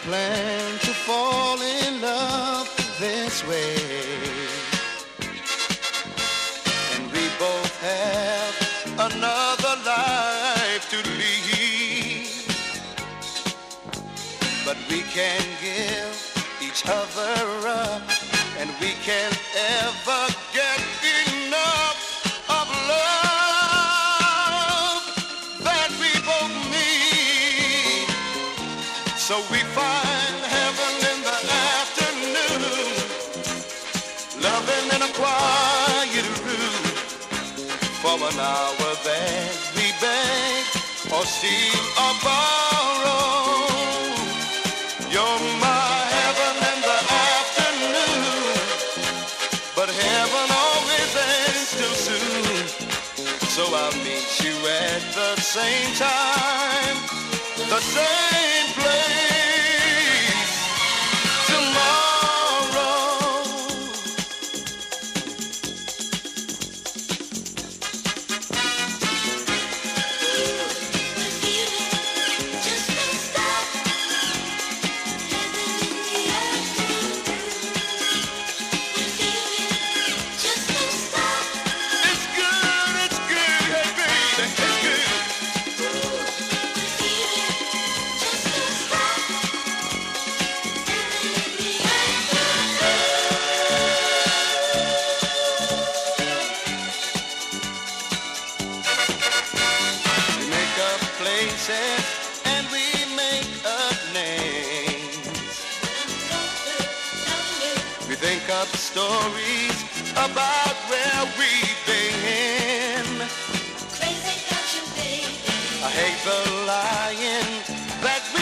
plan to fall in love this way. And we both have another life to lead. But we can give each other up, and we can't ever get enough of love that we both need. So we find heaven in the afternoon, loving in a quiet room. For an hour then we beg or steal or borrow. You're my heaven in the afternoon, but heaven always ends too soon. So I'll meet you at the same time, the same place tomorrow. And we make up names. We think up stories about where we've been. Crazy about you, baby. I hate the lying that